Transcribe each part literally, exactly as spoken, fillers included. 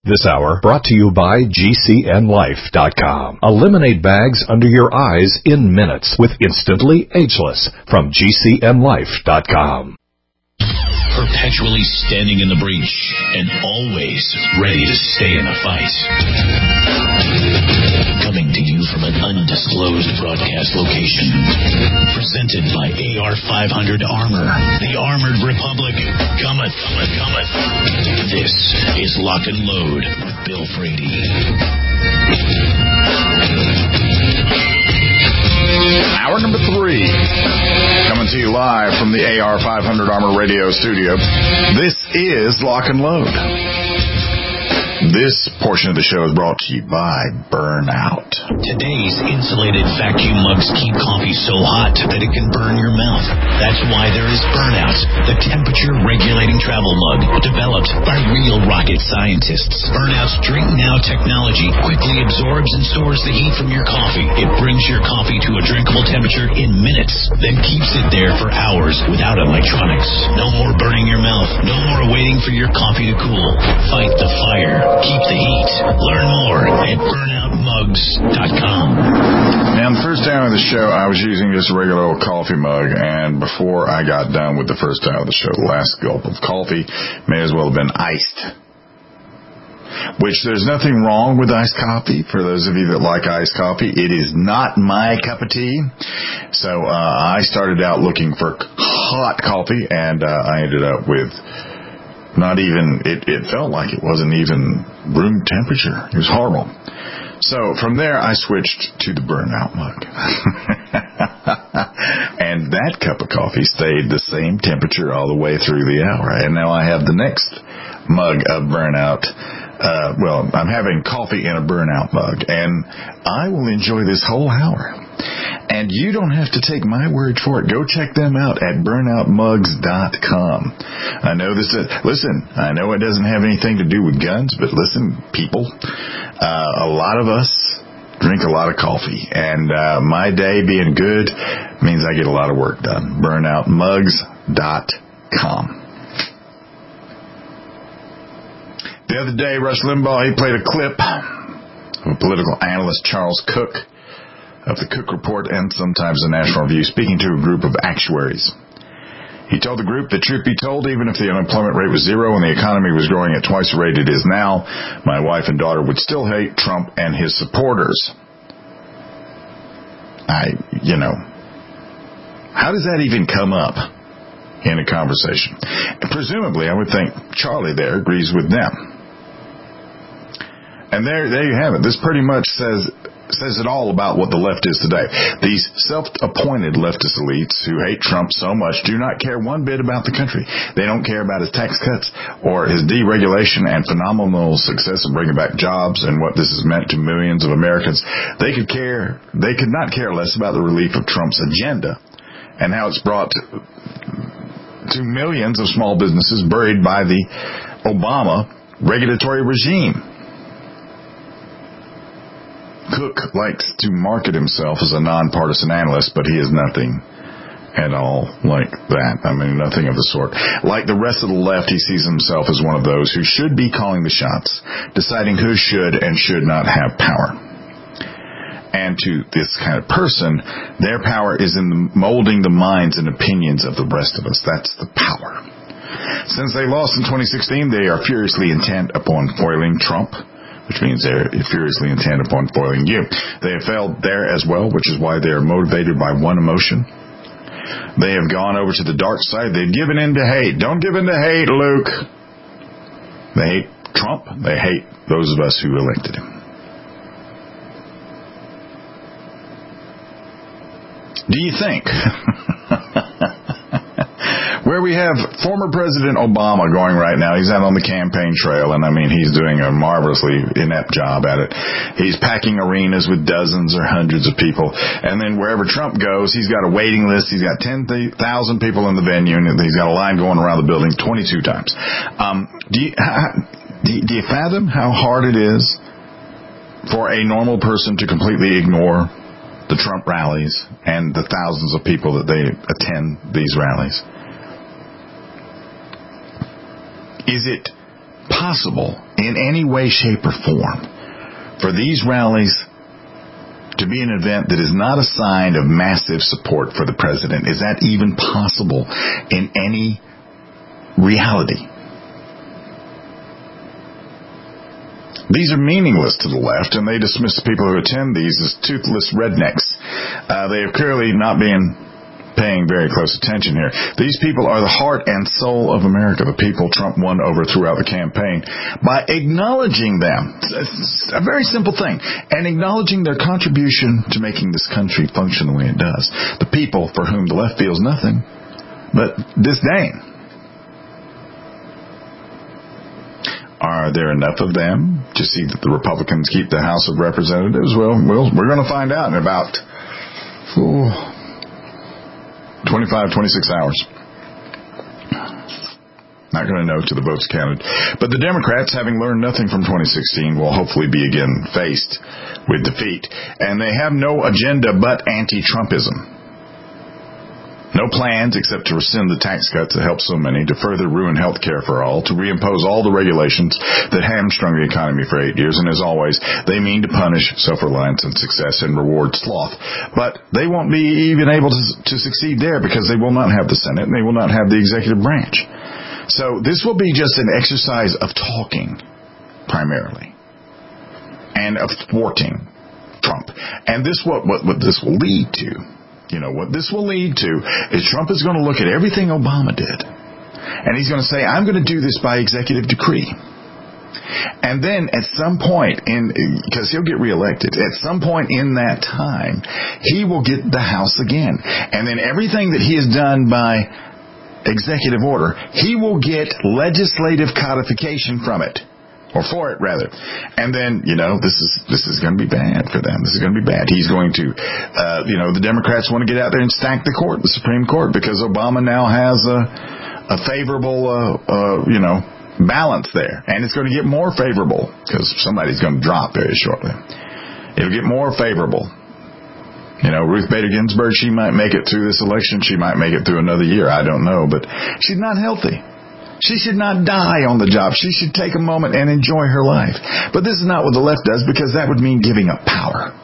This hour brought to you by G C N Life dot com. Eliminate bags under your eyes in minutes with Instantly Ageless from G C N Life dot com. Perpetually standing in the breach and always ready to stay in a fight. Coming to you from an undisclosed broadcast location. Presented by A R five hundred Armor. The Armored Republic cometh, cometh, cometh. This is Lock and Load with Bill Frady. Hour number three. Coming to you live from the A R five hundred Armor Radio studio. This is Lock and Load. This portion of the show is brought to you by Burnout. Today's insulated vacuum mugs keep coffee so hot that it can burn your mouth. That's why there is Burnout, the temperature-regulating travel mug developed by real rocket scientists. Burnout's Drink Now technology quickly absorbs and stores the heat from your coffee. It brings your coffee to a drinkable temperature in minutes, then keeps it there for hours without electronics. No more burning your mouth. No more waiting for your coffee to cool. Fight the fire. Keep the heat. Learn more at burnout mugs dot com. Now, in the first hour of the show, I was using just a regular old coffee mug, and before I got done with the first hour of the show, the last gulp of coffee may as well have been iced. Which there's nothing wrong with iced coffee. For those of you that like iced coffee, it is not my cup of tea. So uh, I started out looking for hot coffee, and uh, I ended up with not even, it, it felt like it wasn't even room temperature. It was horrible. So from there, I switched to the Burnout mug. And that cup of coffee stayed the same temperature all the way through the hour. And now I have the next mug of Burnout. Uh, well, I'm having coffee in a Burnout mug, and I will enjoy this whole hour. And you don't have to take my word for it. Go check them out at burnout mugs dot com. I know this is, listen, I know it doesn't have anything to do with guns, but listen, people, uh, a lot of us drink a lot of coffee, and uh, my day being good means I get a lot of work done. burnout mugs dot com. The other day, Rush Limbaugh, he played a clip of political analyst Charles Cook of the Cook Report and sometimes the National Review speaking to a group of actuaries. He told the group that, truth be told, even if the unemployment rate was zero and the economy was growing at twice the rate it is now, my wife and daughter would still hate Trump and his supporters. I, you know, how does that even come up in a conversation? And presumably, I would think Charlie there agrees with them. And there, there you have it. This pretty much says says it all about what the left is today. These self-appointed leftist elites who hate Trump so much do not care one bit about the country. They don't care about his tax cuts or his deregulation and phenomenal success in bringing back jobs and what this has meant to millions of Americans. They could care. They could not care less about the relief of Trump's agenda and how it's brought to millions of small businesses buried by the Obama regulatory regime. Cook likes to market himself as a nonpartisan analyst, but he is nothing at all like that. I mean, nothing of the sort. Like the rest of the left, he sees himself as one of those who should be calling the shots, deciding who should and should not have power. And to this kind of person, their power is in the molding the minds and opinions of the rest of us. That's the power. Since they lost in twenty sixteen, they are furiously intent upon foiling Trump, which means they're furiously intent upon foiling you. They have failed there as well, which is why they are motivated by one emotion. They have gone over to the dark side. They've given in to hate. Don't give in to hate, Luke. They hate Trump. They hate those of us who elected him. Do you think? Where we have former President Obama going right now. He's out on the campaign trail, and I mean, he's doing a marvelously inept job at it. He's packing arenas with dozens or hundreds of people, and then wherever Trump goes, he's got a waiting list. He's got ten thousand people in the venue, and he's got a line going around the building twenty-two times. Um, do you, do you fathom how hard it is for a normal person to completely ignore the Trump rallies and the thousands of people that they attend these rallies? Is it possible in any way, shape, or form for these rallies to be an event that is not a sign of massive support for the president? Is that even possible in any reality? These are meaningless to the left, and they dismiss the people who attend these as toothless rednecks. Uh, they are clearly not being paying very close attention here. These people are the heart and soul of America, the people Trump won over throughout the campaign. By acknowledging them, it's a very simple thing, and acknowledging their contribution to making this country function the way it does. The people for whom the left feels nothing but disdain. Are there enough of them to see that the Republicans keep the House of Representatives? Well, we'll we're going to find out in about ooh, twenty-five, twenty-six hours. Not going to know till the vote's counted. But the Democrats, having learned nothing from twenty sixteen, will hopefully be again faced with defeat. And they have no agenda but anti-Trumpism. No plans except to rescind the tax cuts that helped so many, to further ruin health care for all, to reimpose all the regulations that hamstrung the economy for eight years. And as always, they mean to punish self-reliance and success and reward sloth. But they won't be even able to, to succeed there because they will not have the Senate and they will not have the executive branch. So this will be just an exercise of talking, primarily, and of thwarting Trump. And this what what, what this will lead to. You know, what this will lead to is Trump is going to look at everything Obama did, and he's going to say, I'm going to do this by executive decree. And then at some point, in because he'll get reelected, at some point in that time, he will get the House again. And then everything that he has done by executive order, he will get legislative codification from it. Or for it, rather. And then, you know, this is this is going to be bad for them. This is going to be bad. He's going to, uh, you know, the Democrats want to get out there and stack the court, the Supreme Court, because Obama now has a, a favorable, uh, uh, you know, balance there. And it's going to get more favorable, because somebody's going to drop very shortly. It'll get more favorable. You know, Ruth Bader Ginsburg, she might make it through this election. She might make it through another year. I don't know. But she's not healthy. She should not die on the job. She should take a moment and enjoy her life. But this is not what the left does, because that would mean giving up power.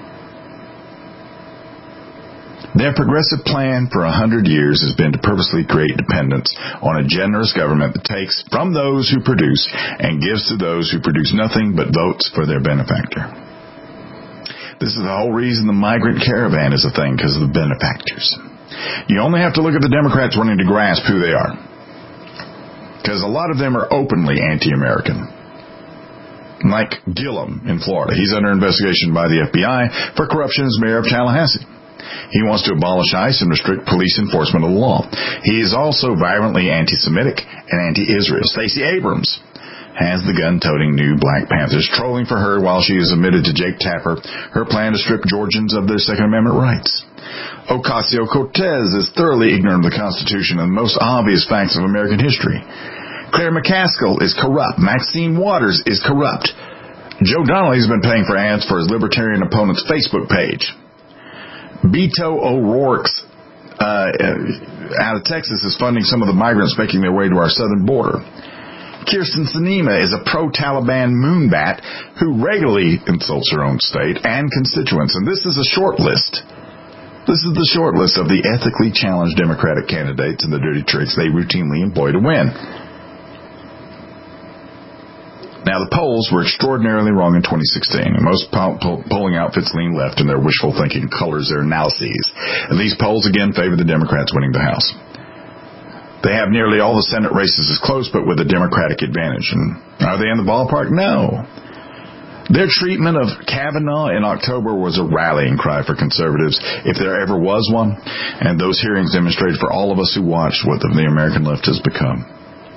Their progressive plan for a hundred years has been to purposely create dependence on a generous government that takes from those who produce and gives to those who produce nothing but votes for their benefactor. This is the whole reason the migrant caravan is a thing, because of the benefactors. You only have to look at the Democrats wanting to grasp who they are. Because a lot of them are openly anti-American. Like Gillum in Florida. He's under investigation by the F B I for corruption as mayor of Tallahassee. He wants to abolish ICE and restrict police enforcement of the law. He is also violently anti-Semitic and anti-Israel. Stacey Abrams has the gun-toting new Black Panthers trolling for her while she has admitted to Jake Tapper her plan to strip Georgians of their Second Amendment rights. Ocasio-Cortez is thoroughly ignorant of the Constitution and the most obvious facts of American history. Claire McCaskill is corrupt. Maxine Waters is corrupt. Joe Donnelly has been paying for ads for his libertarian opponent's Facebook page. Beto O'Rourke's uh, out of Texas is funding some of the migrants making their way to our southern border. Kirsten Sinema is a pro-Taliban moonbat who regularly insults her own state and constituents. And this is a short list. This is the short list of the ethically challenged Democratic candidates and the dirty tricks they routinely employ to win. Now, the polls were extraordinarily wrong in twenty sixteen. And most poll- poll- polling outfits lean left in their wishful thinking colors their analyses. And these polls again favor the Democrats winning the House. They have nearly all the Senate races as close, but with a Democratic advantage. And are they in the ballpark? No. Their treatment of Kavanaugh in October was a rallying cry for conservatives, if there ever was one. And those hearings demonstrated for all of us who watched what the American left has become.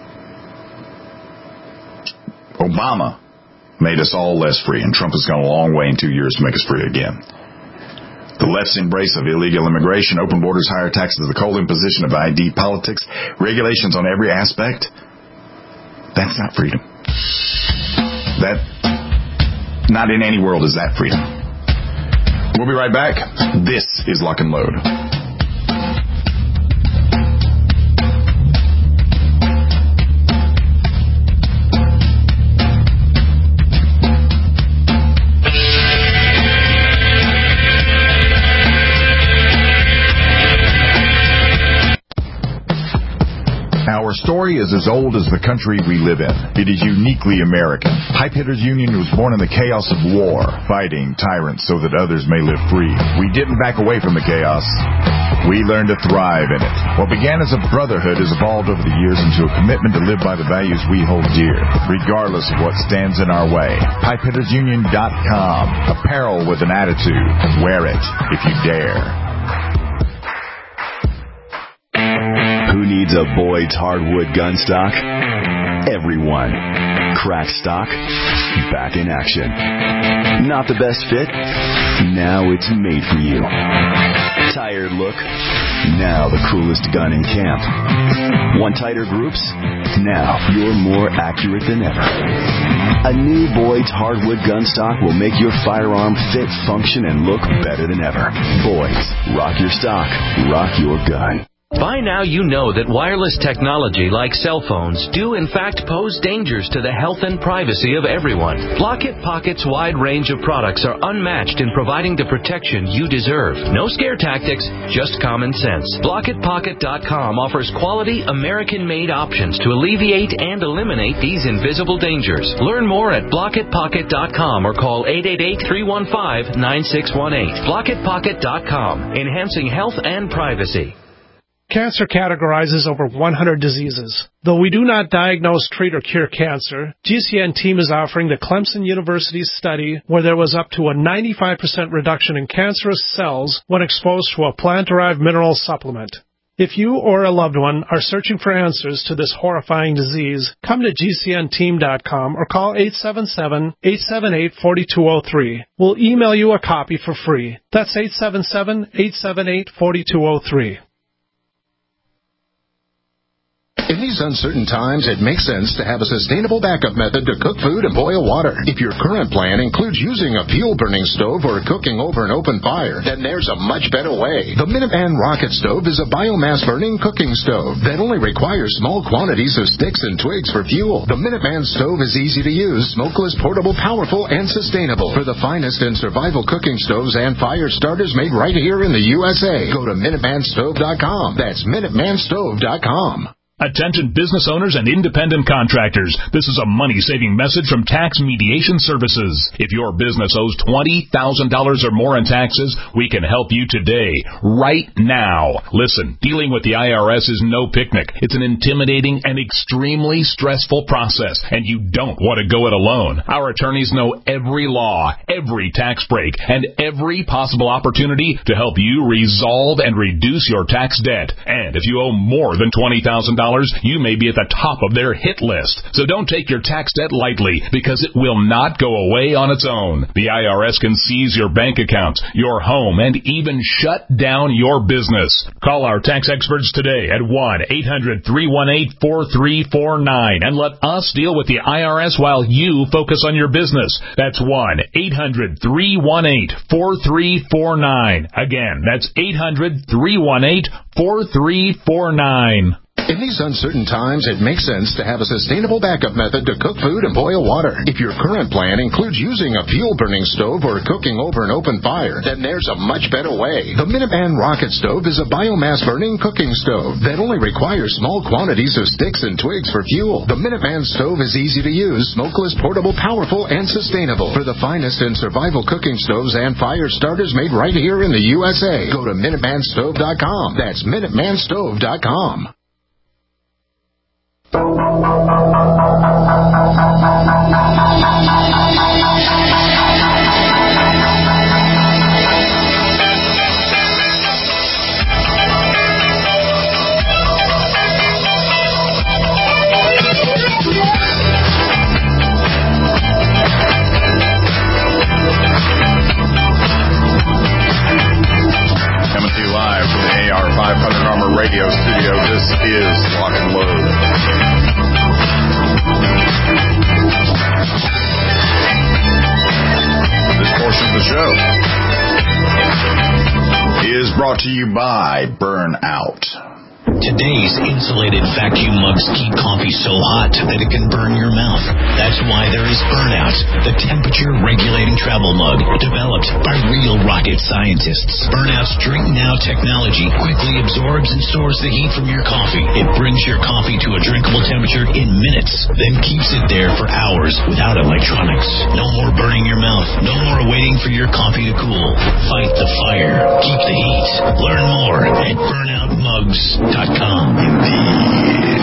Obama made us all less free, and Trump has gone a long way in two years to make us free again. The left's embrace of illegal immigration, open borders, higher taxes, the cold imposition of I D politics, regulations on every aspect, that's not freedom. That, not in any world is that freedom. We'll be right back. This is Lock and Load. story is as old as the country we live in. It is uniquely American. Pipe Hitters Union was born in the chaos of war, fighting tyrants so that others may live free. We didn't back away from the chaos. We learned to thrive in it. What began as a brotherhood has evolved over the years into a commitment to live by the values we hold dear, regardless of what stands in our way. pipe hitters union dot com. Apparel with an attitude. Wear it if you dare. Who needs a Boyd's hardwood gun stock? Everyone. Crack stock, back in action. Not the best fit? Now it's made for you. Tired look? Now the coolest gun in camp. Want tighter groups? Now you're more accurate than ever. A new Boyd's hardwood gun stock will make your firearm fit, function, and look better than ever. Boyd's. Rock your stock. Rock your gun. By now you know that wireless technology like cell phones do in fact pose dangers to the health and privacy of everyone. Blockit Pocket's wide range of products are unmatched in providing the protection you deserve. No scare tactics, just common sense. Blockit Pocket dot com offers quality American-made options to alleviate and eliminate these invisible dangers. Learn more at Blockit Pocket dot com or call eight eight eight, three one five, nine six one eight. Blockit Pocket dot com, enhancing health and privacy. Cancer categorizes over one hundred diseases. Though we do not diagnose, treat, or cure cancer, G C N team is offering the Clemson University study where there was up to a ninety-five percent reduction in cancerous cells when exposed to a plant-derived mineral supplement. If you or a loved one are searching for answers to this horrifying disease, come to G C N team dot com or call eight seven seven, eight seven eight, four two zero three. We'll email you a copy for free. That's eight seven seven, eight seven eight, four two zero three. In these uncertain times, it makes sense to have a sustainable backup method to cook food and boil water. If your current plan includes using a fuel-burning stove or cooking over an open fire, then there's a much better way. The Minuteman Rocket Stove is a biomass-burning cooking stove that only requires small quantities of sticks and twigs for fuel. The Minuteman Stove is easy to use, smokeless, portable, powerful, and sustainable. For the finest in survival cooking stoves and fire starters made right here in the U S A, go to Minuteman Stove dot com. That's Minuteman Stove dot com. Attention business owners and independent contractors. This is a money-saving message from Tax Mediation Services. If your business owes twenty thousand dollars or more in taxes, we can help you today, right now. Listen, dealing with the I R S is no picnic. It's an intimidating and extremely stressful process, and you don't want to go it alone. Our attorneys know every law, every tax break, and every possible opportunity to help you resolve and reduce your tax debt. And if you owe more than twenty thousand dollars, you may be at the top of their hit list. So don't take your tax debt lightly, because it will not go away on its own. The I R S can seize your bank accounts, your home, and even shut down your business. Call our tax experts today at one eight hundred, three one eight, four three four nine and let us deal with the I R S while you focus on your business. That's one eight hundred, three one eight, four three four nine. Again, that's eight hundred, three one eight, four three four nine. In these uncertain times, it makes sense to have a sustainable backup method to cook food and boil water. If your current plan includes using a fuel-burning stove or cooking over an open fire, then there's a much better way. The Minuteman Rocket Stove is a biomass-burning cooking stove that only requires small quantities of sticks and twigs for fuel. The Minuteman Stove is easy to use, smokeless, portable, powerful, and sustainable. For the finest in survival cooking stoves and fire starters made right here in the U S A, go to Minuteman Stove dot com. That's Minuteman Stove dot com. Coming to you live from the A R five hundred Armor Radio Studio. This is Lock and Load. This portion of the show is brought to you by Burnout. Today's insulated vacuum mugs keep coffee so hot that it can burn your mouth. That's why there is Burnout, the temperature-regulating travel mug developed by real rocket scientists. Burnout's Drink Now technology quickly absorbs and stores the heat from your coffee. It brings your coffee to a drinkable temperature in minutes, then keeps it there for hours without electronics. No more burning your mouth. No more waiting for your coffee to cool. Fight the fire. Keep the heat. Learn more at burnout mugs dot com. Indeed.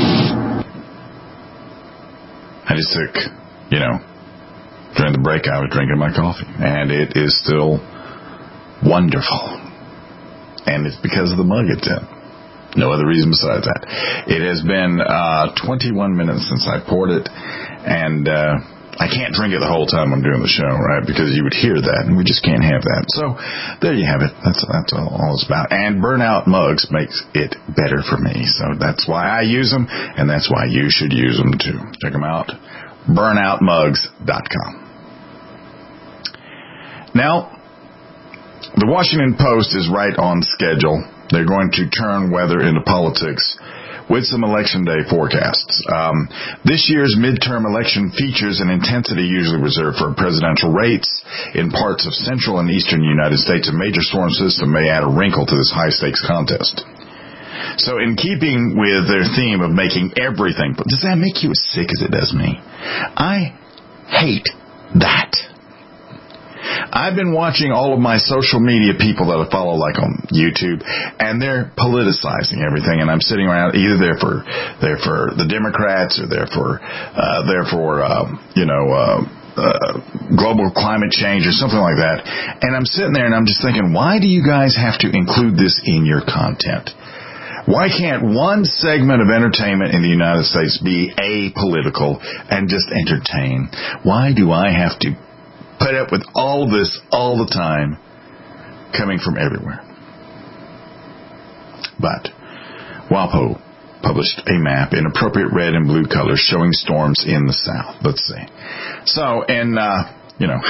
I just took, you know, during the break I was drinking my coffee, and it is still wonderful. And it's because of the mug it's in. No other reason besides that. It has been uh, twenty-one minutes since I poured it, and uh, I can't drink it the whole time I'm doing the show, right? Because you would hear that, and we just can't have that. So there you have it. That's that's all, all it's about. And Burnout Mugs makes it better for me. So that's why I use them, and that's why you should use them too. Check them out. burnout mugs dot com. Now, the Washington Post is right on schedule. They're going to turn weather into politics with some election day forecasts. Um, this year's midterm election features an intensity usually reserved for presidential rates. In parts of central and eastern United States, a major storm system may add a wrinkle to this high-stakes contest. So in keeping with their theme of making everything, does that make you as sick as it does me? I hate that. I've been watching all of my social media people that I follow, like on YouTube, and they're politicizing everything. And I'm sitting around, either they're for they're for the Democrats or they're for uh, they're for um, you know uh, uh, global climate change or something like that. And I'm sitting there and I'm just thinking, why do you guys have to include this in your content? Why can't one segment of entertainment in the United States be apolitical and just entertain? Why do I have to put up with all this all the time coming from everywhere? But WAPO published a map in appropriate red and blue colors showing storms in the south. Let's see. So, and, uh, you know,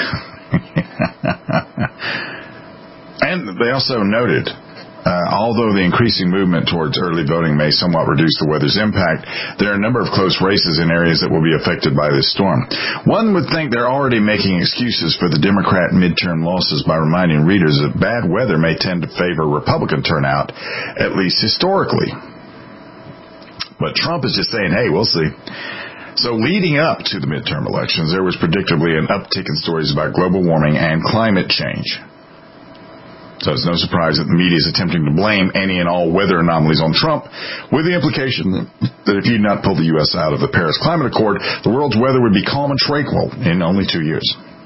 and they also noted, Uh, although the increasing movement towards early voting may somewhat reduce the weather's impact, there are a number of close races in areas that will be affected by this storm. One would think they're already making excuses for the Democrat midterm losses by reminding readers that bad weather may tend to favor Republican turnout, at least historically. But Trump is just saying, hey, we'll see. So leading up to the midterm elections, there was predictably an uptick in stories about global warming and climate change. So it's no surprise that the media is attempting to blame any and all weather anomalies on Trump, with the implication that if he had not pulled the U S out of the Paris Climate Accord, the world's weather would be calm and tranquil in only two years.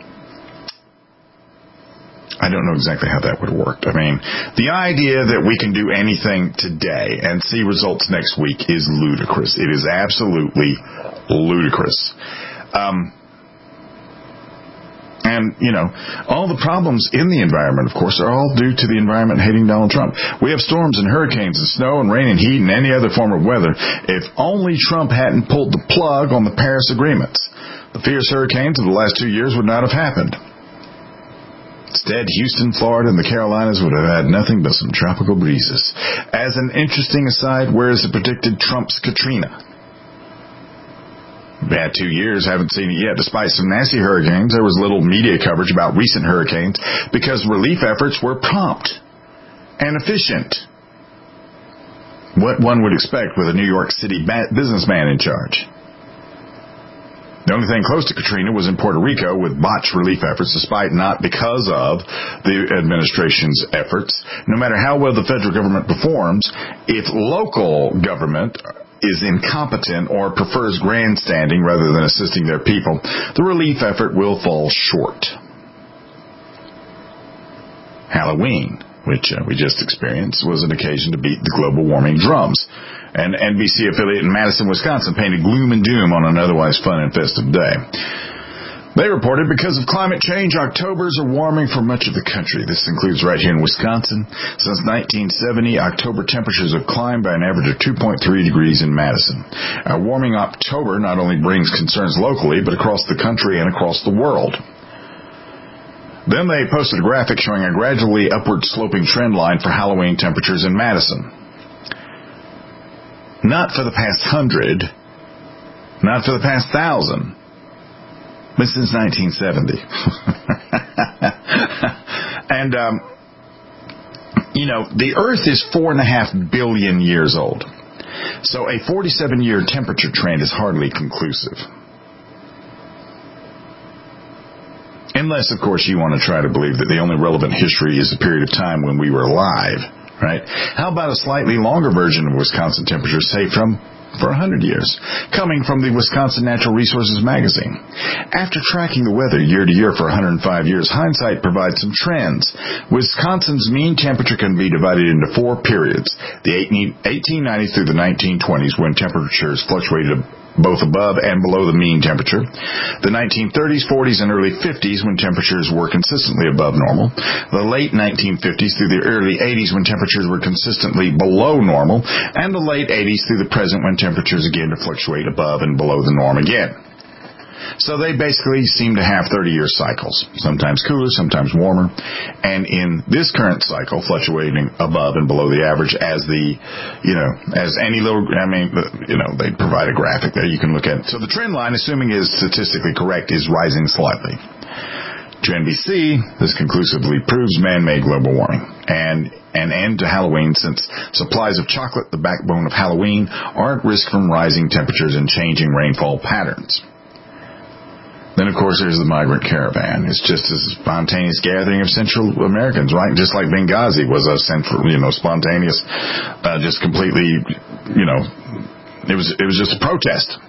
I don't know exactly how that would have worked. I mean, the idea that we can do anything today and see results next week is ludicrous. It is absolutely ludicrous. Um... And, you know, all the problems in the environment, of course, are all due to the environment hating Donald Trump. We have storms and hurricanes and snow and rain and heat and any other form of weather. If only Trump hadn't pulled the plug on the Paris agreements, the fierce hurricanes of the last two years would not have happened. Instead, Houston, Florida, and the Carolinas would have had nothing but some tropical breezes. As an interesting aside, where is the predicted Trump's Katrina? Bad two years, haven't seen it yet. Despite some nasty hurricanes, there was little media coverage about recent hurricanes because relief efforts were prompt and efficient. What one would expect with a New York City businessman in charge. The only thing close to Katrina was in Puerto Rico with botched relief efforts, despite not because of the administration's efforts. No matter how well the federal government performs, if local government is incompetent or prefers grandstanding rather than assisting their people, the relief effort will fall short. Halloween, which uh, we just experienced, was an occasion to beat the global warming drums. An N B C affiliate in Madison, Wisconsin painted gloom and doom on an otherwise fun and festive day. They reported because of climate change, Octobers are warming for much of the country. This includes right here in Wisconsin. Since nineteen seventy, October temperatures have climbed by an average of two point three degrees in Madison. A warming October not only brings concerns locally, but across the country and across the world. Then they posted a graphic showing a gradually upward sloping trend line for Halloween temperatures in Madison. Not for the past hundred, not for the past thousand, but since nineteen seventy. And, um, you know, the Earth is four and a half billion years old. So a forty-seven year temperature trend is hardly conclusive. Unless, of course, you want to try to believe that the only relevant history is the period of time when we were alive, right? How about a slightly longer version of Wisconsin temperature, say from for one hundred years, coming from the Wisconsin Natural Resources magazine. After tracking the weather year to year for one hundred five years, hindsight provides some trends. Wisconsin's mean temperature can be divided into four periods. The eighteen nineties through the nineteen twenties, when temperatures fluctuated both above and below the mean temperature. The nineteen thirties, forties, and early fifties, when temperatures were consistently above normal. The late nineteen fifties through the early eighties, when temperatures were consistently below normal. And the late eighties through the present, when temperatures again to fluctuate above and below the norm again. So they basically seem to have thirty-year cycles, sometimes cooler, sometimes warmer, and in this current cycle, fluctuating above and below the average as the, you know, as any little, I mean, you know, they provide a graphic there you can look at. So the trend line, assuming is statistically correct, is rising slightly. To N B C, this conclusively proves man-made global warming and an end to Halloween, since supplies of chocolate, the backbone of Halloween, are at risk from rising temperatures and changing rainfall patterns. Then, of course, there's the migrant caravan. It's just a spontaneous gathering of Central Americans, right? Just like Benghazi was a central, you know, spontaneous, uh, just completely, you know, it was it was just a protest.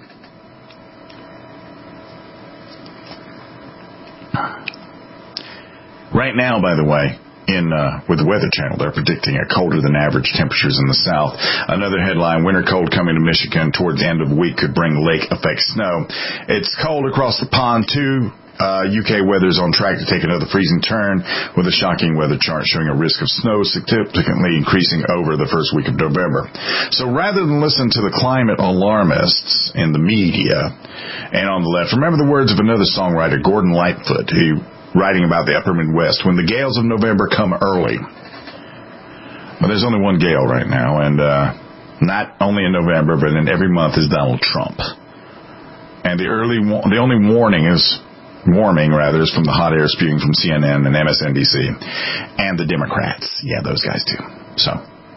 Right now, by the way, in uh, with the Weather Channel, they're predicting a colder than average temperatures in the south. Another headline: winter cold coming to Michigan toward the end of the week could bring lake effect snow. It's cold across the pond too. Uh, U K weather's on track to take another freezing turn, with a shocking weather chart showing a risk of snow significantly increasing over the first week of November. So rather than listen to the climate alarmists in the media and on the left, remember the words of another songwriter, Gordon Lightfoot, who writing about the upper Midwest: when the gales of November come early. Well, there's only one gale right now, and uh, not only in November, but in every month is Donald Trump. And the early, the only warning is, warming rather, is from the hot air spewing from C N N and M S N B C, and the Democrats. Yeah, those guys too. So,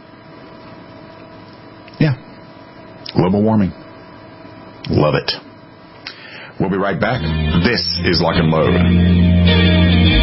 yeah, global warming. Love it. We'll be right back. This is Lock and Load.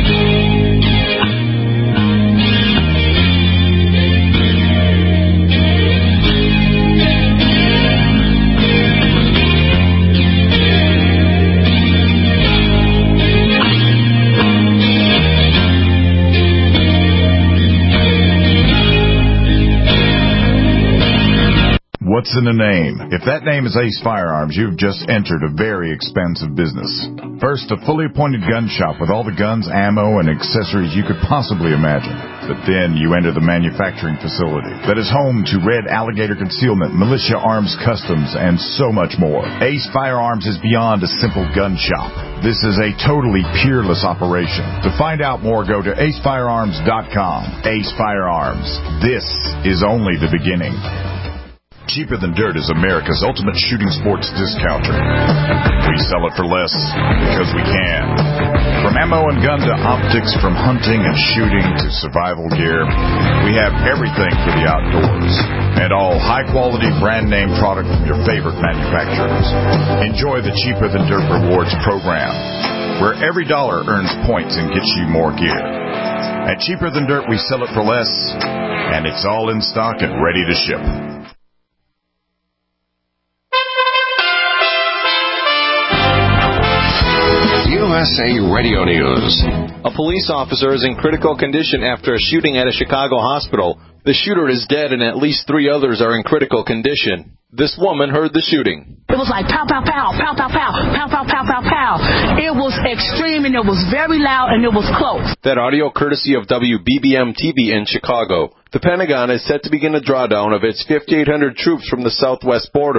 What's in a name? If that name is Ace Firearms, you've just entered a very expensive business. First, a fully appointed gun shop with all the guns, ammo, and accessories you could possibly imagine. But then you enter the manufacturing facility that is home to Red Alligator Concealment, Militia Arms Customs, and so much more. Ace Firearms is beyond a simple gun shop. This is a totally peerless operation. To find out more, go to ace firearms dot com. Ace Firearms. This is only the beginning. Cheaper Than Dirt is America's ultimate shooting sports discounter. We sell it for less because we can. From ammo and gun to optics, from hunting and shooting to survival gear, we have everything for the outdoors. And all high-quality brand-name product from your favorite manufacturers. Enjoy the Cheaper Than Dirt Rewards program, where every dollar earns points and gets you more gear. At Cheaper Than Dirt, we sell it for less, and it's all in stock and ready to ship. U S A Radio News. A police officer is in critical condition after a shooting at a Chicago hospital. The shooter is dead and at least three others are in critical condition. This woman heard the shooting. It was like pow, pow, pow, pow, pow, pow, pow, pow, pow, pow, pow. It was extreme and it was very loud and it was close. That audio courtesy of W B B M T V in Chicago. The Pentagon is set to begin a drawdown of its fifty-eight hundred troops from the southwest border.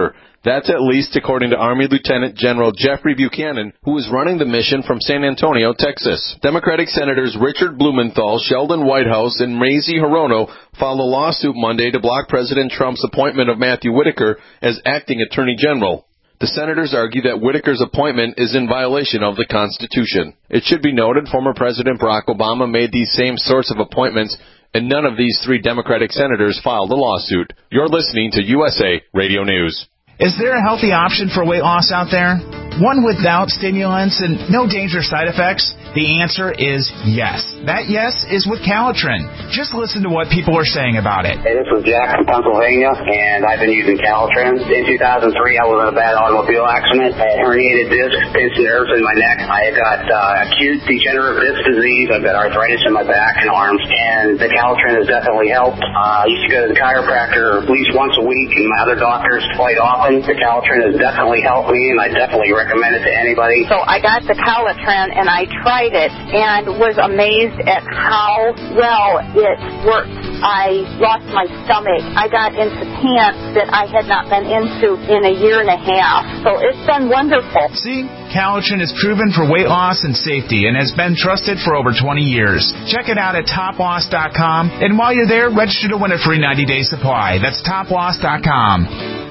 That's at least according to Army Lieutenant General Jeffrey Buchanan, who is running the mission from San Antonio, Texas. Democratic Senators Richard Blumenthal, Sheldon Whitehouse, and Mazie Hirono filed a lawsuit Monday to block President Trump's appointment of Matthew Whitaker as acting Attorney General. The senators argue that Whitaker's appointment is in violation of the Constitution. It should be noted former President Barack Obama made these same sorts of appointments, and none of these three Democratic senators filed a lawsuit. You're listening to U S A Radio News. Is there a healthy option for weight loss out there? One without stimulants and no dangerous side effects? The answer is yes. That yes is with Calitrin. Just listen to what people are saying about it. Hey, this is Jack from Pennsylvania, and I've been using Calitrin. In two thousand three, I was in a bad automobile accident. I had herniated discs, pinched nerves in my neck. I got uh, acute degenerative disc disease. I've got arthritis in my back and arms, and the Calitrin has definitely helped. Uh, I used to go to the chiropractor at least once a week, and my other doctors quite often. The Calitrin has definitely helped me, and I definitely recommend it to anybody. So I got the Calitrin, and I tried it and was amazed at how well it worked. I lost my stomach. I got into pants that I had not been into in a year and a half. So it's been wonderful. See, Calitrin is proven for weight loss and safety and has been trusted for over twenty years. Check it out at top loss dot com, and while you're there, register to win a free ninety-day supply. That's top loss dot com.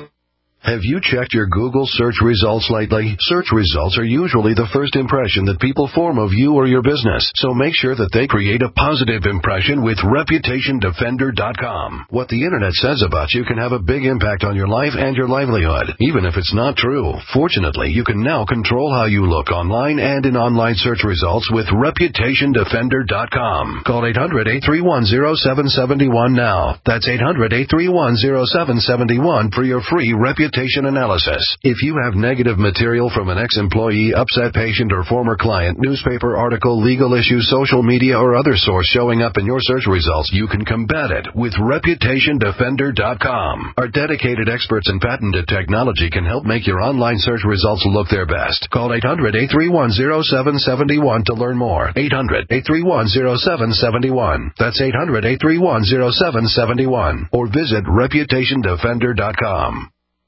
Have you checked your Google search results lately? Search results are usually the first impression that people form of you or your business, so make sure that they create a positive impression with reputation defender dot com. What the Internet says about you can have a big impact on your life and your livelihood, even if it's not true. Fortunately, you can now control how you look online and in online search results with reputation defender dot com. Call eight hundred, eight three one, zero seven seven one now. That's eight hundred, eight three one, zero seven seven one for your free reputation analysis. If you have negative material from an ex-employee, upset patient, or former client, newspaper article, legal issue, social media, or other source showing up in your search results, you can combat it with reputation defender dot com. Our dedicated experts in patented technology can help make your online search results look their best. Call eight hundred, eight three one, zero seven seven one to learn more. eight hundred, eight three one, zero seven seven one. That's eight hundred, eight three one, zero seven seven one. Or visit reputation defender dot com.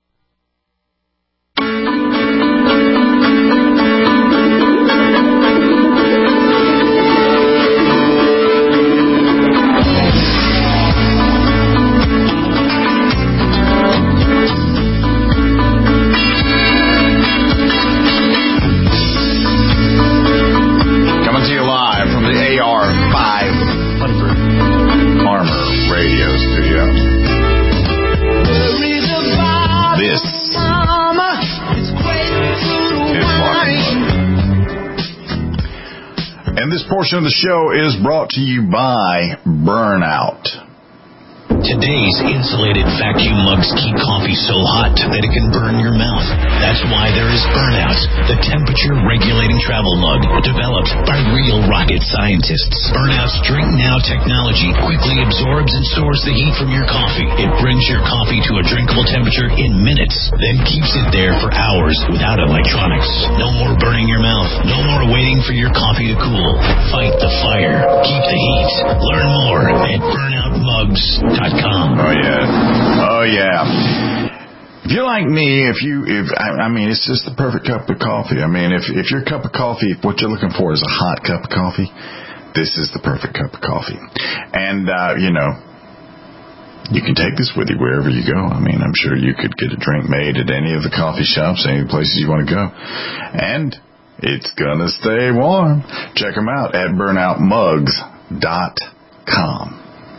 This portion of the show is brought to you by Burnout. Today's insulated vacuum mugs keep coffee so hot that it can burn your mouth. That's why there is Burnout, the temperature-regulating travel mug developed by real rocket scientists. Burnout's Drink Now technology quickly absorbs and stores the heat from your coffee. It brings your coffee to a drinkable temperature in minutes, then keeps it there for hours without electronics. No more burning your mouth. No more waiting for your coffee to cool. Fight the fire. Keep the heat. Learn more at burnout mugs dot com. Oh yeah, oh yeah. If you're like me, if you, if I, I mean, it's just the perfect cup of coffee. I mean, if if your cup of coffee, what you're looking for is a hot cup of coffee, this is the perfect cup of coffee. And uh, you know, you can take this with you wherever you go. I mean, I'm sure you could get a drink made at any of the coffee shops, any places you want to go, and it's gonna stay warm. Check them out at burnout mugs dot com.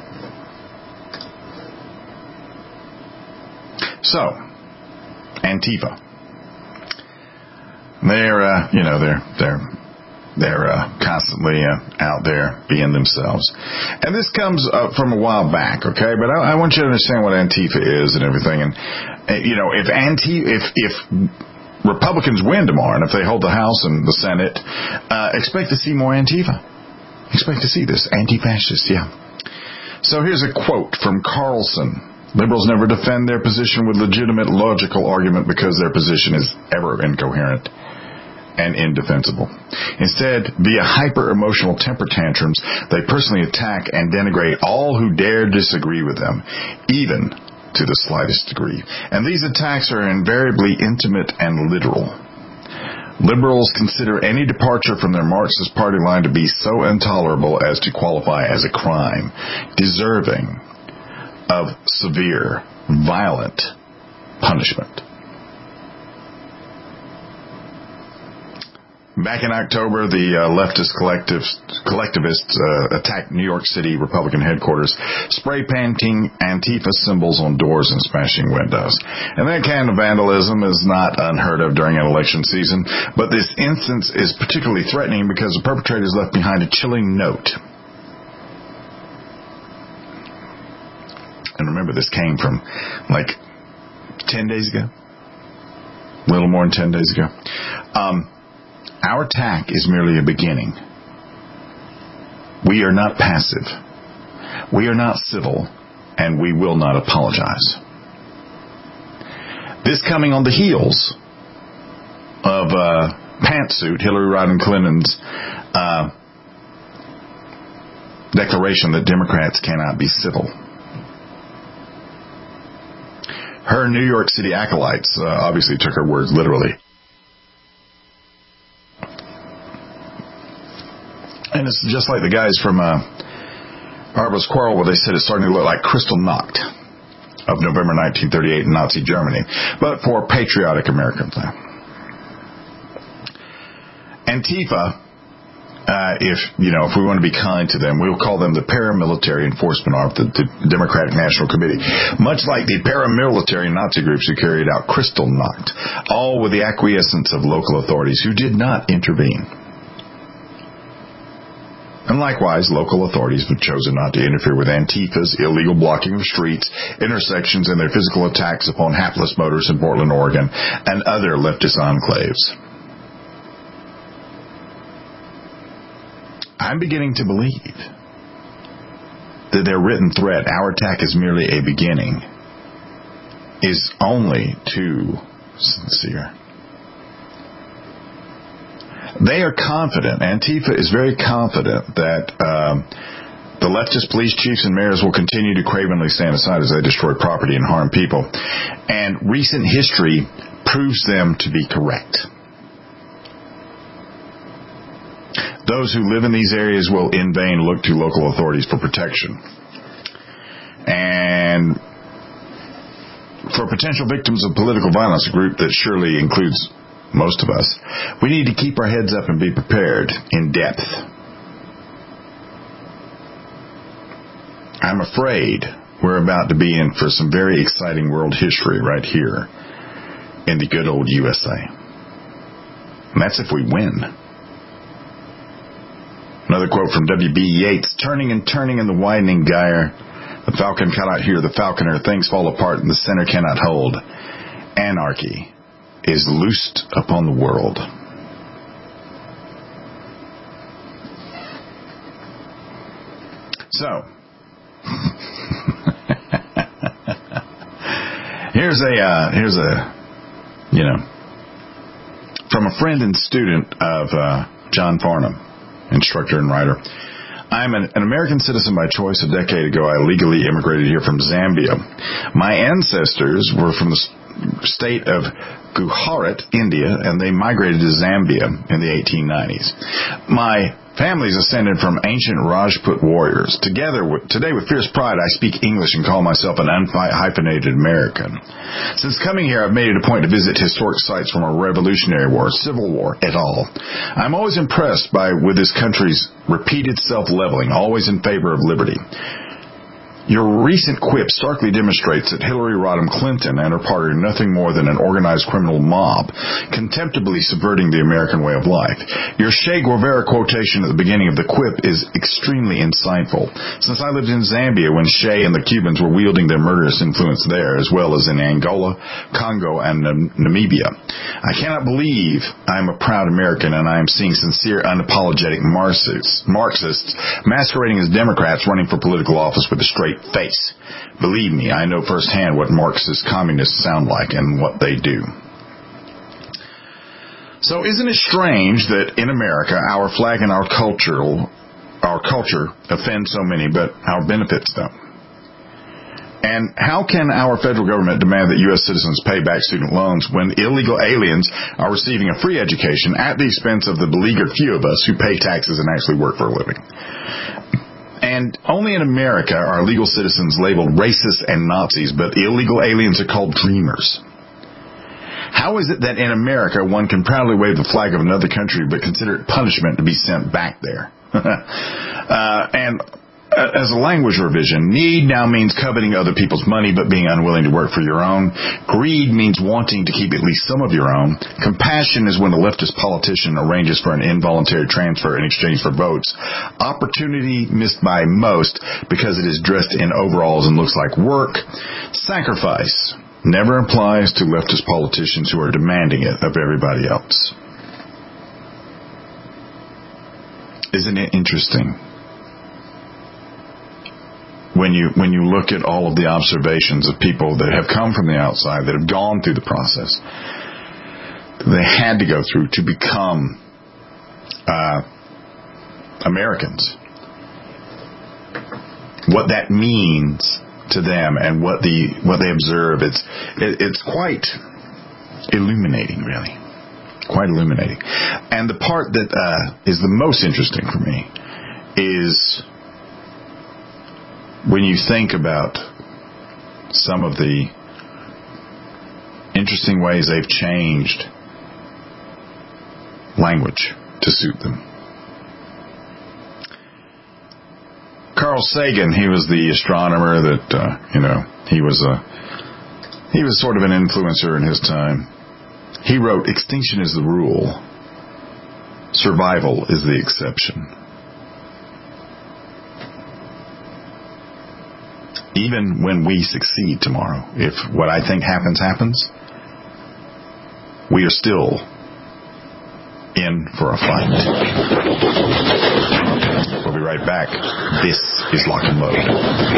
So, Antifa. They're, uh, you know, they're, they're, they're, uh, constantly, uh, out there being themselves. And this comes up from a while back, okay? But I, I want you to understand what Antifa is and everything. And, uh, you know, if Antifa, if, if Republicans win tomorrow and if they hold the House and the Senate, uh, expect to see more Antifa. Expect to see this. Anti-fascist, yeah. So here's a quote from Carlson. Liberals never defend their position with legitimate logical argument because their position is ever incoherent and indefensible. Instead, via hyper-emotional temper tantrums, they personally attack and denigrate all who dare disagree with them, even to the slightest degree. And these attacks are invariably intimate and literal. Liberals consider any departure from their Marxist party line to be so intolerable as to qualify as a crime, deserving of severe, violent punishment. Back in October, the uh, leftist collectivists, collectivists uh, attacked New York City Republican headquarters, spray painting Antifa symbols on doors and smashing windows. And that kind of vandalism is not unheard of during an election season, but this instance is particularly threatening because the perpetrators left behind a chilling note. And remember, this came from like ten days ago, a little more than ten days ago. Um, Our attack is merely a beginning. We are not passive. We are not civil, and we will not apologize. This coming on the heels of uh, pantsuit Hillary Rodham Clinton's uh, declaration that Democrats cannot be civil. Her New York City acolytes uh, obviously took her words literally. And it's just like the guys from uh, Harvard's Quarrel, where they said it's starting to look like Kristallnacht of November nineteen thirty-eight in Nazi Germany, but for patriotic Americans. Antifa, uh, if you know, if we want to be kind to them, we'll call them the paramilitary enforcement arm of the, the Democratic National Committee, much like the paramilitary Nazi groups who carried out Kristallnacht, all with the acquiescence of local authorities who did not intervene. And likewise, local authorities have chosen not to interfere with Antifa's illegal blocking of streets, intersections, and their physical attacks upon hapless motorists in Portland, Oregon, and other leftist enclaves. I'm beginning to believe that their written threat, our attack is merely a beginning, is only too sincere. They are confident, Antifa is very confident that um, the leftist police chiefs and mayors will continue to cravenly stand aside as they destroy property and harm people. And recent history proves them to be correct. Those who live in these areas will in vain look to local authorities for protection. And for potential victims of political violence, a group that surely includes most of us, we need to keep our heads up and be prepared in depth. I'm afraid we're about to be in for some very exciting world history right here in the good old U S A. And that's if we win. Another quote from W B Yeats, turning and turning in the widening gyre, the falcon cannot hear the falconer, things fall apart and the center cannot hold. Anarchy is loosed upon the world. So, here's a, uh, here's a, you know, from a friend and student of uh, John Farnham, instructor and writer. I'm an, an American citizen by choice. A decade ago, I legally immigrated here from Zambia. My ancestors were from the state of Gujarat, India, and they migrated to Zambia in the eighteen nineties. My family's ascended from ancient Rajput warriors. Together, with, today with fierce pride, I speak English and call myself an unhyphenated American. Since coming here, I've made it a point to visit historic sites from our Revolutionary War, Civil War, et al. I'm always impressed by with this country's repeated self-leveling, always in favor of liberty. Your recent quip starkly demonstrates that Hillary Rodham Clinton and her party are nothing more than an organized criminal mob, contemptibly subverting the American way of life. Your Che Guevara quotation at the beginning of the quip is extremely insightful. Since I lived in Zambia when Che and the Cubans were wielding their murderous influence there, as well as in Angola, Congo, and Namibia, I cannot believe I am a proud American and I am seeing sincere, unapologetic Marxists, Marxists masquerading as Democrats running for political office with a straight face. Believe me, I know firsthand what Marxist communists sound like and what they do. So isn't it strange that in America, our flag and our cultural, our culture offend so many, but our benefits don't? And how can our federal government demand that U S citizens pay back student loans when illegal aliens are receiving a free education at the expense of the beleaguered few of us who pay taxes and actually work for a living? And only in America are legal citizens labeled racists and Nazis, but illegal aliens are called dreamers. How is it that in America one can proudly wave the flag of another country but consider it punishment to be sent back there? uh, and as a language revision, need now means coveting other people's money but being unwilling to work for your own. Greed means wanting to keep at least some of your own. Compassion is when a leftist politician arranges for an involuntary transfer in exchange for votes. Opportunity missed by most because it is dressed in overalls and looks like work. Sacrifice never applies to leftist politicians who are demanding it of everybody else. Isn't it interesting? When you when you look at all of the observations of people that have come from the outside, that have gone through the process, they had to go through to become uh, Americans. What that means to them and what the what they observe, it's it, it's quite illuminating, really, quite illuminating. And the part that uh, is the most interesting for me is when you think about some of the interesting ways they've changed language to suit them. Carl Sagan, he was the astronomer that, uh, you know, he was a, he was sort of an influencer in his time. He wrote, "Extinction is the rule. Survival is the exception." Even when we succeed tomorrow, if what I think happens, happens, we are still in for a fight. We'll be right back. This is Lock and Load.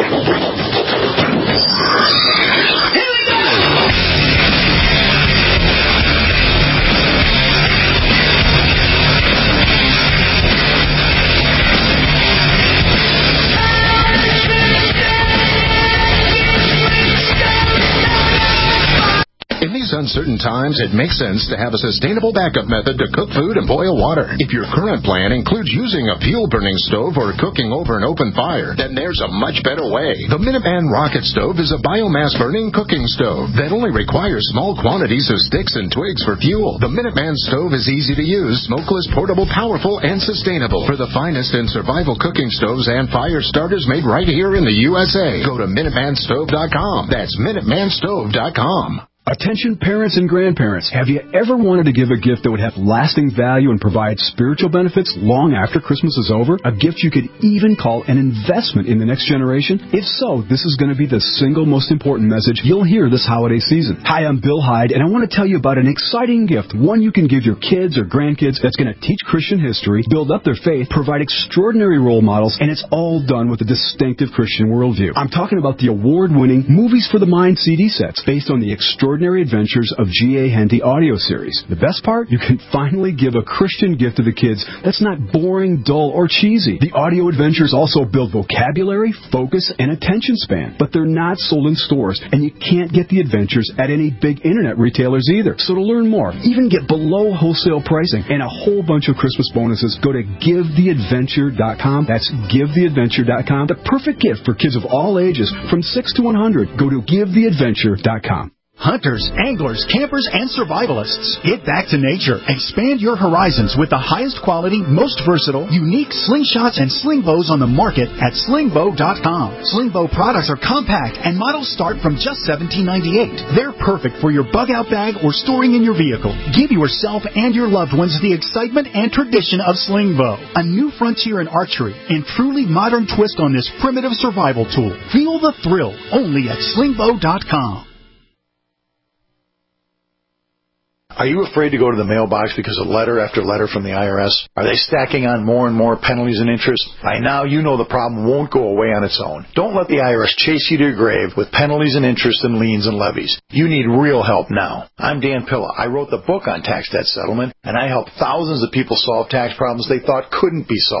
In these uncertain times, it makes sense to have a sustainable backup method to cook food and boil water. If your current plan includes using a fuel-burning stove or cooking over an open fire, then there's a much better way. The Minuteman Rocket Stove is a biomass-burning cooking stove that only requires small quantities of sticks and twigs for fuel. The Minuteman Stove is easy to use, smokeless, portable, powerful, and sustainable. For the finest in survival cooking stoves and fire starters made right here in the U S A, go to Minuteman Stove dot com. That's Minuteman Stove dot com. Attention parents and grandparents, have you ever wanted to give a gift that would have lasting value and provide spiritual benefits long after Christmas is over? A gift you could even call an investment in the next generation? If so, this is going to be the single most important message you'll hear this holiday season. Hi, I'm Bill Hyde, and I want to tell you about an exciting gift, one you can give your kids or grandkids that's going to teach Christian history, build up their faith, provide extraordinary role models, and it's all done with a distinctive Christian worldview. I'm talking about the award-winning Movies for the Mind C D sets based on the extraordinary Adventures of G A. Henty audio series. The best part? You can finally give a Christian gift to the kids that's not boring, dull, or cheesy. The audio adventures also build vocabulary, focus, and attention span, but they're not sold in stores, and you can't get the adventures at any big internet retailers either. So to learn more, even get below wholesale pricing, and a whole bunch of Christmas bonuses, go to give the adventure dot com. That's give the adventure dot com. The perfect gift for kids of all ages, from six to one hundred. Go to give the adventure dot com. Hunters, anglers, campers, and survivalists, get back to nature. Expand your horizons with the highest quality, most versatile, unique slingshots and sling bows on the market at sling bow dot com. Sling bow products are compact and models start from just seventeen ninety-eight. They're perfect for your bug out bag or storing in your vehicle. Give yourself and your loved ones the excitement and tradition of sling bow, a new frontier in archery and truly modern twist on this primitive survival tool. Feel the thrill only at sling bow dot com. Are you afraid to go to the mailbox because of letter after letter from the I R S? Are they stacking on more and more penalties and interest? By now, you know the problem won't go away on its own. Don't let the I R S chase you to your grave with penalties and interest and liens and levies. You need real help now. I'm Dan Pilla. I wrote the book on tax debt settlement, and I help thousands of people solve tax problems they thought couldn't be solved.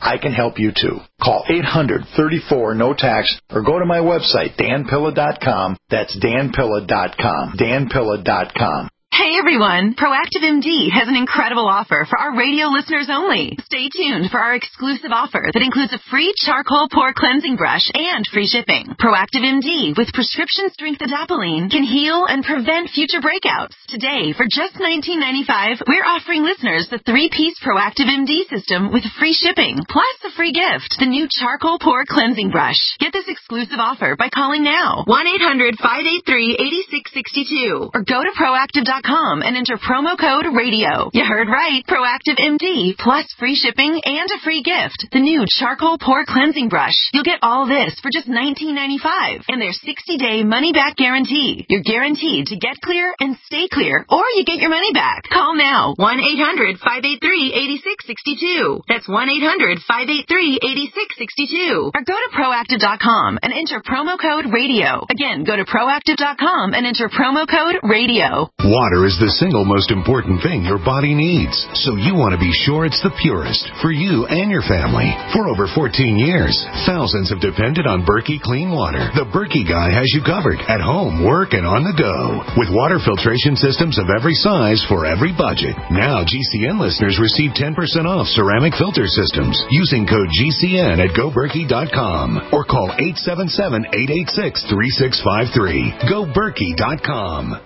I can help you too. Call eight hundred, thirty-four, no tax or go to my website, dan pilla dot com. That's dan pilla dot com. dan pilla dot com. Hey everyone, Proactive M D has an incredible offer for our radio listeners only. Stay tuned for our exclusive offer that includes a free charcoal pore cleansing brush and free shipping. Proactive M D with prescription strength adapalene can heal and prevent future breakouts. Today, for just nineteen ninety-five dollars, we're offering listeners the three-piece Proactive M D system with free shipping, plus a free gift, the new charcoal pore cleansing brush. Get this exclusive offer by calling now, one eight hundred, five eight three, eight six six two, or go to proactive dot com and enter promo code radio. You heard right. Proactive M D plus free shipping and a free gift. The new charcoal pore cleansing brush. You'll get all this for just nineteen ninety-five dollars and their sixty-day money-back guarantee. You're guaranteed to get clear and stay clear, or you get your money back. Call now. one eight hundred, five eight three, eight six six two. That's one eight hundred, five eight three, eight six six two. Or go to proactive dot com and enter promo code radio. Again, go to proactive dot com and enter promo code radio. Water is the single most important thing your body needs, so you want to be sure it's the purest for you and your family. For over fourteen years, thousands have depended on Berkey Clean Water. The Berkey guy has you covered at home, work, and on the go. With water filtration systems of every size for every budget. Now G C N listeners receive ten percent off ceramic filter systems using code G C N at go berkey dot com or call eight seven seven, eight eight six, three six five three. go berkey dot com.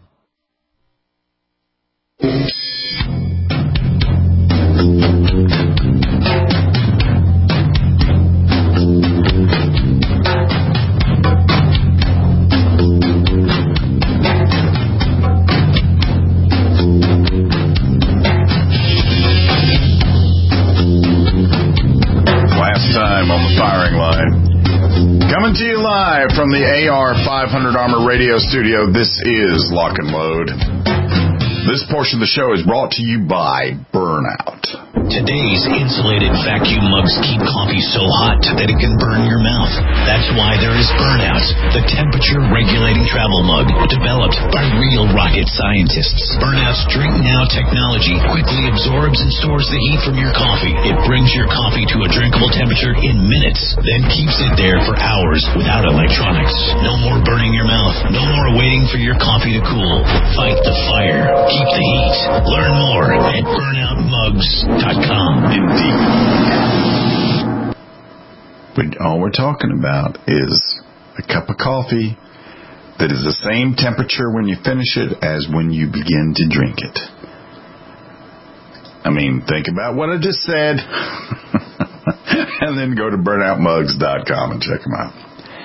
Last time on the firing line. Coming to you live from the A R five hundred Armor Radio Studio, this is Lock and Load. This portion of the show is brought to you by Burnout. Today's insulated vacuum mugs keep coffee so hot that it can burn your mouth. That's why there is Burnout, the temperature-regulating travel mug developed by real rocket scientists. Burnout's Drink Now technology quickly absorbs and stores the heat from your coffee. It brings your coffee to a drinkable temperature in minutes, then keeps it there for hours without electronics. No more burning your mouth. No more waiting for your coffee to cool. Fight the fire. Keep the heat. Learn more at burnout mugs dot com. Indeed. But all we're talking about is a cup of coffee that is the same temperature when you finish it as when you begin to drink it. I mean, think about what I just said. And then go to burnout mugs dot com and check them out.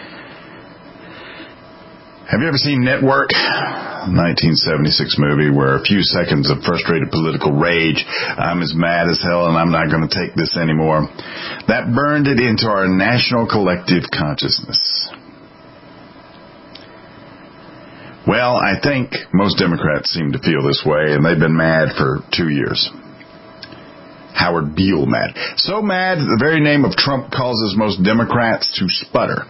Have you ever seen Network? nineteen seventy-six movie where a few seconds of frustrated political rage, I'm as mad as hell and I'm not going to take this anymore, that burned it into our national collective consciousness. Well, I think most Democrats seem to feel this way, and they've been mad for two years. Howard Beale mad. So mad that the very name of Trump causes most Democrats to sputter.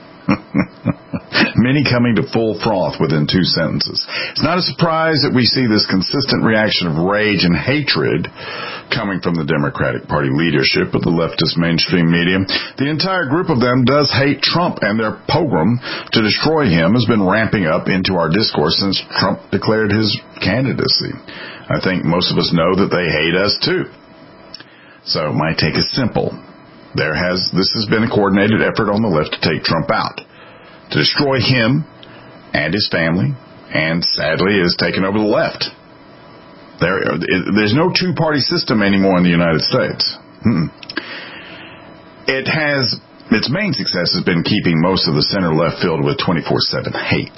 Many coming to full froth within two sentences. It's not a surprise that we see this consistent reaction of rage and hatred coming from the Democratic Party leadership of the leftist mainstream media. The entire group of them does hate Trump, and their pogrom to destroy him has been ramping up into our discourse since Trump declared his candidacy. I think most of us know that they hate us too. So my take is simple. There has this has been a coordinated effort on the left to take Trump out, to destroy him and his family, and sadly has taken over the left. There, there's no two-party system anymore in the United States. Hmm. It has its main success has been keeping most of the center-left filled with twenty-four seven hate.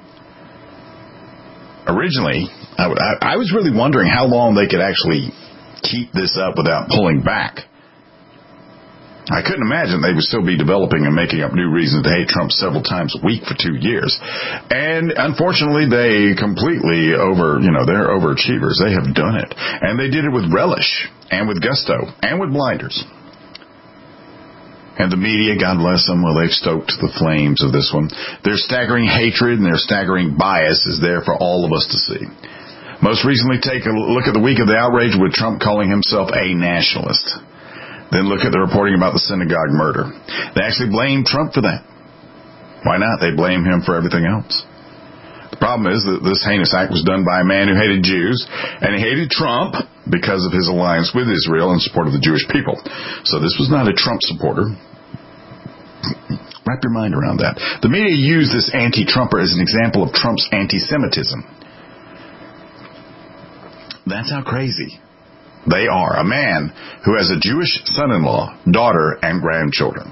Originally, I, I, I was really wondering how long they could actually keep this up without pulling back. I couldn't imagine they would still be developing and making up new reasons to hate Trump several times a week for two years. And unfortunately, they completely over, you know, they're overachievers. They have done it. And they did it with relish and with gusto and with blinders. And the media, God bless them, well, they've stoked the flames of this one. Their staggering hatred and their staggering bias is there for all of us to see. Most recently, take a look at the week of the outrage with Trump calling himself a nationalist. Then look at the reporting about the synagogue murder. They actually blame Trump for that. Why not? They blame him for everything else. The problem is that this heinous act was done by a man who hated Jews, and he hated Trump because of his alliance with Israel in support of the Jewish people. So this was not a Trump supporter. Wrap your mind around that. The media used this anti-Trumper as an example of Trump's anti-Semitism. That's how crazy they are. A man who has a Jewish son-in-law, daughter, and grandchildren.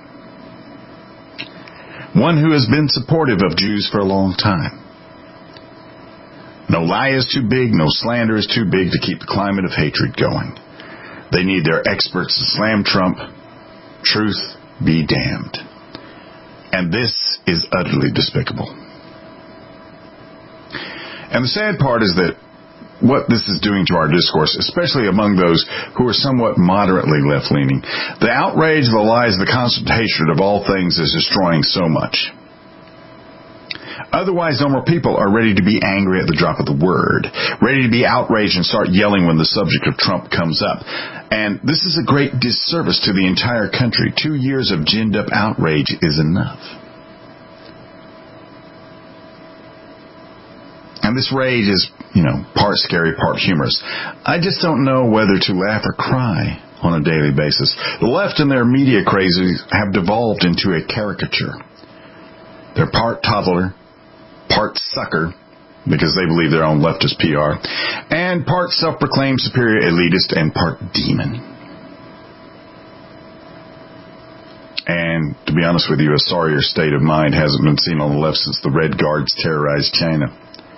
One who has been supportive of Jews for a long time. No lie is too big, no slander is too big to keep the climate of hatred going. They need their experts to slam Trump. Truth be damned. And this is utterly despicable. And the sad part is that what this is doing to our discourse, especially among those who are somewhat moderately left-leaning, the outrage, the lies, the constant hatred of all things is destroying so much. Otherwise, normal people are ready to be angry at the drop of the word, ready to be outraged and start yelling when the subject of Trump comes up. And this is a great disservice to the entire country. Two years of ginned-up outrage is enough. And this rage is, you know, part scary, part humorous. I just don't know whether to laugh or cry on a daily basis. The left and their media crazes have devolved into a caricature. They're part toddler, part sucker, because they believe their own leftist P R, and part self-proclaimed superior elitist and part demon. And to be honest with you, a sorrier state of mind hasn't been seen on the left since the Red Guards terrorized China.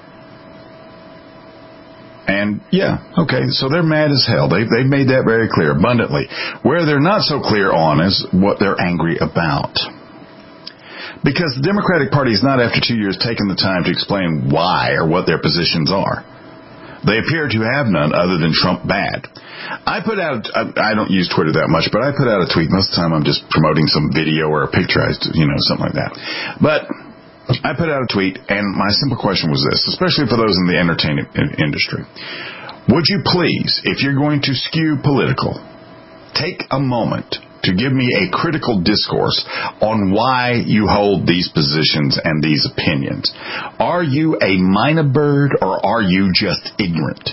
And, yeah, okay, so they're mad as hell. They've, they've made that very clear, abundantly. Where they're not so clear on is what they're angry about. Because the Democratic Party has not, after two years, taken the time to explain why or what their positions are. They appear to have none other than Trump bad. I put out, I, I don't use Twitter that much, but I put out a tweet. Most of the time I'm just promoting some video or a picture, you know, something like that. But I put out a tweet, and my simple question was this, especially for those in the entertainment industry. Would you please, if you're going to skew political, take a moment to give me a critical discourse on why you hold these positions and these opinions? Are you a minor bird, or are you just ignorant?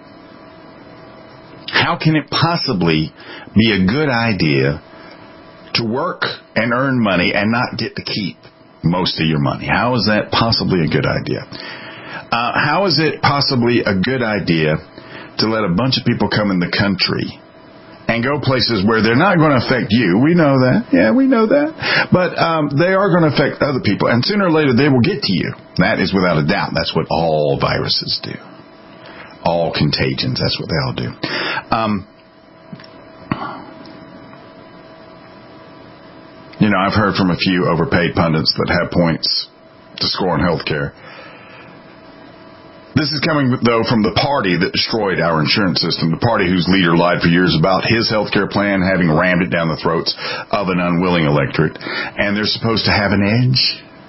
How can it possibly be a good idea to work and earn money and not get to keep most of your money? How is that possibly a good idea? Uh, how is it possibly a good idea to let a bunch of people come in the country and go places where they're not going to affect you? We know that. Yeah, we know that. But um, they are going to affect other people, and sooner or later they will get to you. That is without a doubt. That's what all viruses do. All contagions, that's what they all do. Um, you know, I've heard from a few overpaid pundits that have points to score on health care. This is coming, though, from the party that destroyed our insurance system, the party whose leader lied for years about his health care plan, having rammed it down the throats of an unwilling electorate. And they're supposed to have an edge.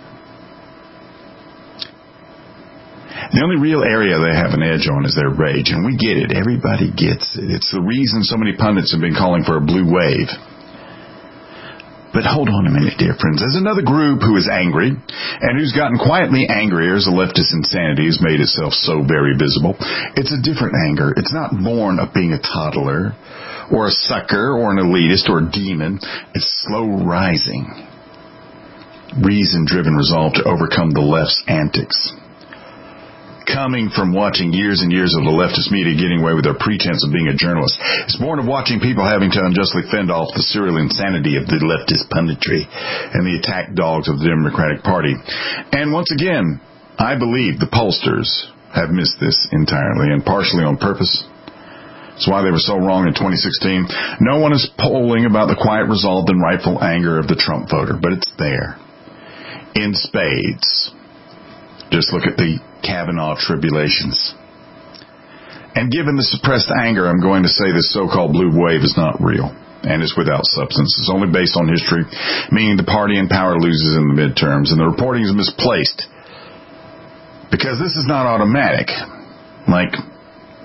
The only real area they have an edge on is their rage, and we get it. Everybody gets it. It's the reason so many pundits have been calling for a blue wave. But hold on a minute, dear friends. There's another group who is angry, and who's gotten quietly angrier as the leftist insanity has made itself so very visible. It's a different anger. It's not born of being a toddler, or a sucker, or an elitist, or a demon. It's slow rising, reason-driven resolve to overcome the left's antics. Coming from watching years and years of the leftist media getting away with their pretense of being a journalist. It's born of watching people having to unjustly fend off the serial insanity of the leftist punditry and the attack dogs of the Democratic Party. And once again, I believe the pollsters have missed this entirely, and partially on purpose. That's why they were so wrong in twenty sixteen. No one is polling about the quiet, resolved, and rightful anger of the Trump voter, but it's there in spades. Just look at the Kavanaugh tribulations. And given the suppressed anger, I'm going to say this so-called blue wave is not real, and is without substance. It's only based on history, meaning the party in power loses in the midterms, and the reporting is misplaced. Because this is not automatic. Like,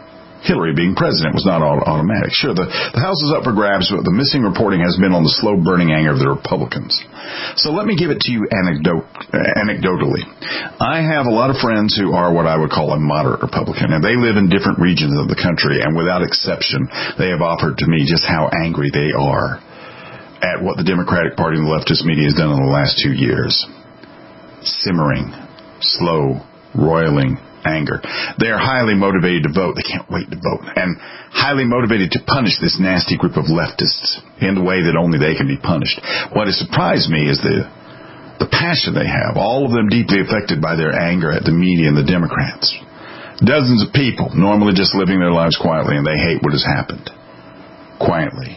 Hillary being president was not automatic. Sure, the, the House is up for grabs, but the missing reporting has been on the slow-burning anger of the Republicans. So let me give it to you anecdote, anecdotally. I have a lot of friends who are what I would call a moderate Republican, and they live in different regions of the country, and without exception, they have offered to me just how angry they are at what the Democratic Party and the leftist media has done in the last two years. Simmering, slow, roiling anger. They are highly motivated to vote. They can't wait to vote. And highly motivated to punish this nasty group of leftists in the way that only they can be punished. What has surprised me is the the passion they have, all of them deeply affected by their anger at the media and the Democrats. Dozens of people normally just living their lives quietly, and they hate what has happened. Quietly.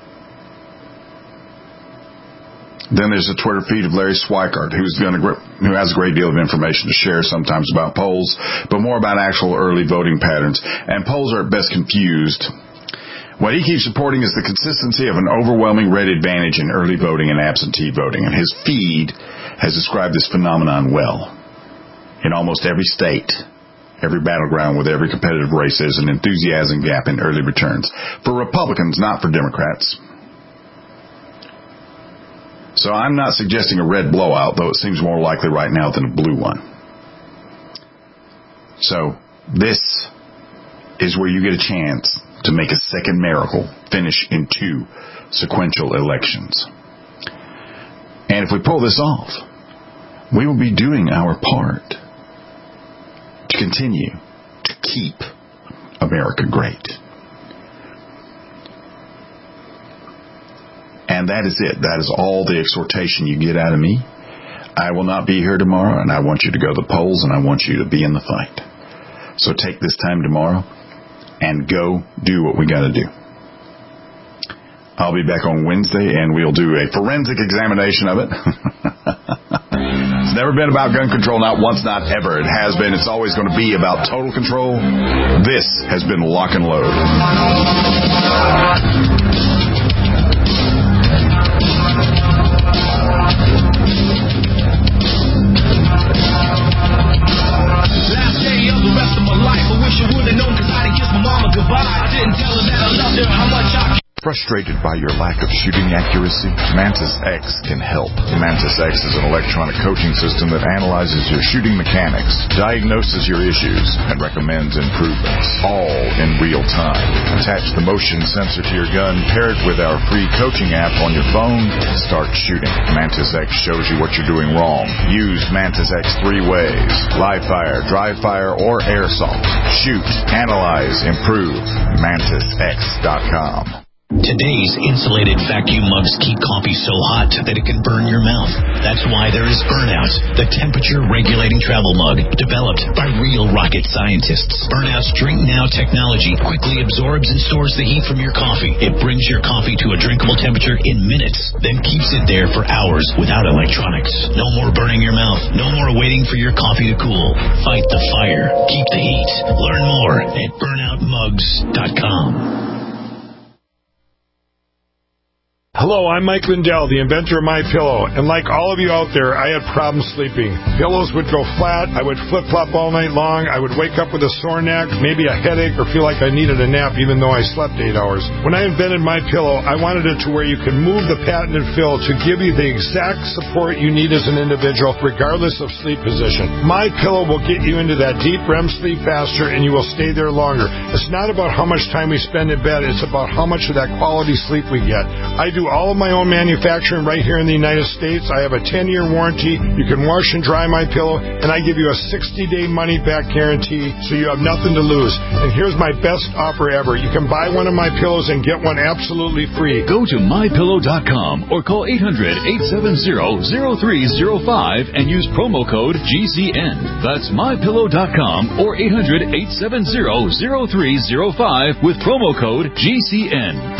Then there's the Twitter feed of Larry Schweikart, who's going to, who has a great deal of information to share sometimes about polls, but more about actual early voting patterns. And polls are at best confused. What he keeps reporting is the consistency of an overwhelming red advantage in early voting and absentee voting. And his feed has described this phenomenon well. In almost every state, every battleground with every competitive race, there's an enthusiasm gap in early returns. For Republicans, not for Democrats. So I'm not suggesting a red blowout, though it seems more likely right now than a blue one. So this is where you get a chance to make a second miracle, finish in two sequential elections. And if we pull this off, we will be doing our part to continue to keep America great. And that is it. That is all the exhortation you get out of me. I will not be here tomorrow, and I want you to go to the polls, and I want you to be in the fight. So take this time tomorrow and go do what we got to do. I'll be back on Wednesday, and we'll do a forensic examination of it. It's never been about gun control, not once, not ever. It has been. It's always going to be about total control. This has been Lock and Load. Frustrated by your lack of shooting accuracy? Mantis X can help. Mantis X is an electronic coaching system that analyzes your shooting mechanics, diagnoses your issues, and recommends improvements, all in real time. Attach the motion sensor to your gun, paired with our free coaching app on your phone, and start shooting. Mantis X shows you what you're doing wrong. Use Mantis X three ways: live fire, dry fire, or airsoft. Shoot, analyze, improve. Mantis X dot com. Today's insulated vacuum mugs keep coffee so hot that it can burn your mouth. That's why there is Burnout, the temperature-regulating travel mug developed by real rocket scientists. Burnout's Drink Now technology quickly absorbs and stores the heat from your coffee. It brings your coffee to a drinkable temperature in minutes, then keeps it there for hours without electronics. No more burning your mouth. No more waiting for your coffee to cool. Fight the fire. Keep the heat. Learn more at burnout mugs dot com. Hello, I'm Mike Lindell, the inventor of MyPillow, and like all of you out there, I had problems sleeping. Pillows would go flat, I would flip-flop all night long, I would wake up with a sore neck, maybe a headache, or feel like I needed a nap even though I slept eight hours. When I invented MyPillow, I wanted it to where you can move the patented fill to give you the exact support you need as an individual, regardless of sleep position. MyPillow will get you into that deep R E M sleep faster, and you will stay there longer. It's not about how much time we spend in bed, it's about how much of that quality sleep we get. I do all of my own manufacturing right here in the United States. I have a ten-year warranty. You can wash and dry my pillow, and I give you a sixty-day money-back guarantee, so you have nothing to lose. And here's my best offer ever. You can buy one of my pillows and get one absolutely free. Go to my pillow dot com or call eight hundred, eight seven zero, zero three zero five and use promo code G C N. That's my pillow dot com or eight hundred, eight seven zero, zero three zero five with promo code G C N.